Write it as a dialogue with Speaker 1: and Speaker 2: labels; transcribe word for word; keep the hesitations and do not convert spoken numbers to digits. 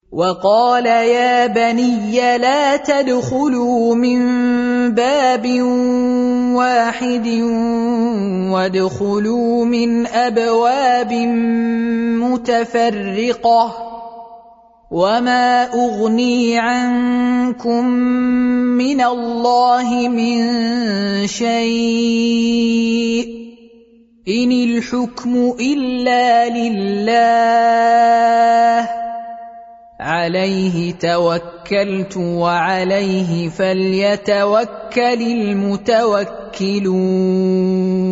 Speaker 1: وقال يا بني لا تدخلوا من باب واحد وادخلوا من أبواب متفرقة وما أغني عنكم من الله من شيء إن الحكم إلا لله عليه توكلت وعليه فليتوكل المتوكلون